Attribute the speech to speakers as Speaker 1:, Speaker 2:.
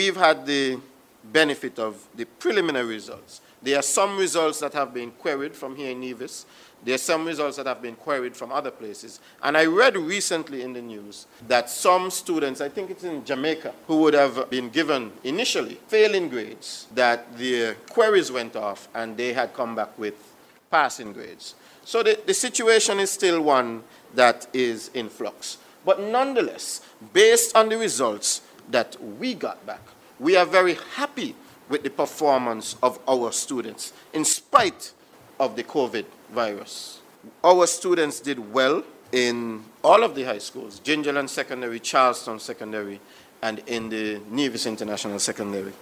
Speaker 1: we've had the benefit of the preliminary results. There are some results that have been queried from here in Nevis. There are some results that have been queried from other places. And I read recently in the news that some students, I think it's in Jamaica, who would have been given initially failing grades, that their queries went off and they had come back with passing grades. So the situation is still one that is in flux. But nonetheless, based on the results that we got back, we are very happy with the performance of our students in spite of the COVID virus. Our students did well in all of the high schools, Gingerland Secondary, Charlestown Secondary, and in the Nevis International Secondary.